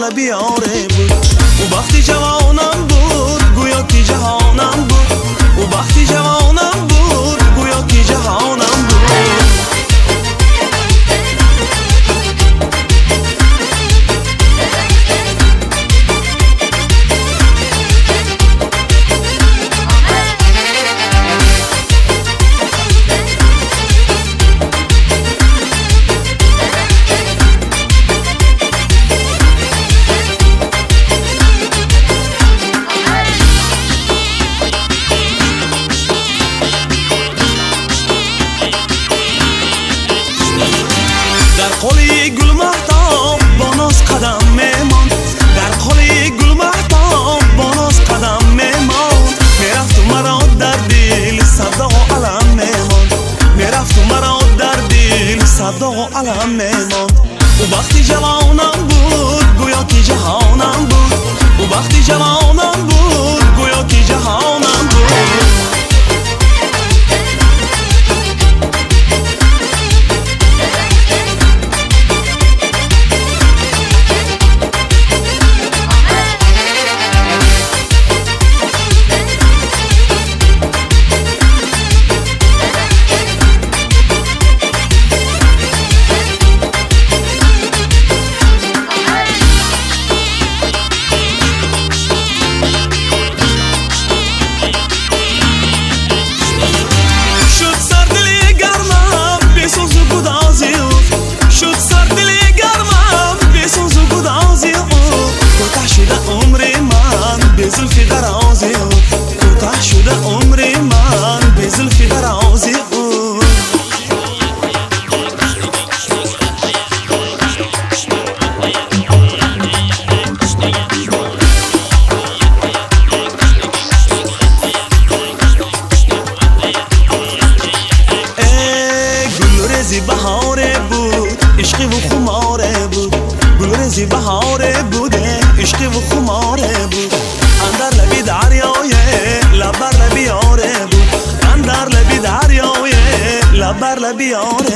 لبی یاره بود. او وقتی جوانم بود گویا که جهانم بود. او وقتی جوانم بود گویا که جهانم بود. قلی گل مهتاب با ناز قدم میمان. در قلی گل مهتاب با ناز قدم میمان. میرفت و مرا در دل صدا و علم میمان. میرفت و مرا در دل صدا و علم میمان. او وقتی جوانم بود گویا که جهانم بود. او وقتی جوانم بود گویا که جهانم بود. زلفی درازی کوتاه شده عمر من به زلفی درازی گلریزی بهاره بود عشقی و خماره بود. گلریزی بهاره بود عشقی و خماره بود. اندر لبی دریای لبر لبی یاره بود. اندر لبی دریای لبر لبی یاره